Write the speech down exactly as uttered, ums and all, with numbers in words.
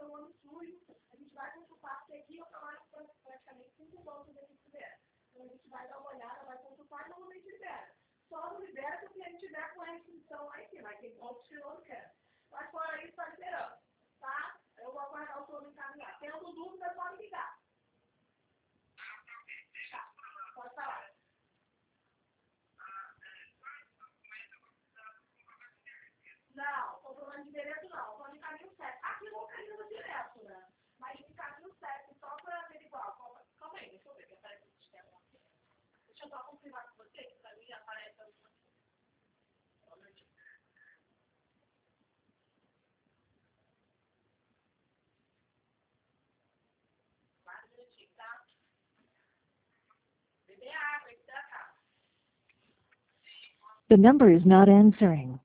um ano sujo, a gente vai consultar, porque aqui eu trabalho praticamente cinco bancos aqui que libera. Então a gente vai dar uma olhada, vai consultar e normalmente libera. Só não libera se o cliente tiver com a restrição lá em cima, tem outros que eu não quero. Mas fora isso, está liberando, tá? Eu vou aguardar o plano encaminhar. Tendo dúvida, pode ligar. Tá, pode falar. Não, comprovante de endereço não, só de caminho certo. Aqui localiza direto, né? Mas de caminho certo, só para averiguar. Calma, calma aí, deixa eu ver que aparece no sistema. Deixa eu só confirmar com você, que para mim aparece alguma coisa. Quatro minutinhos, tá? Beber água, e se hidratar. The number is not answering.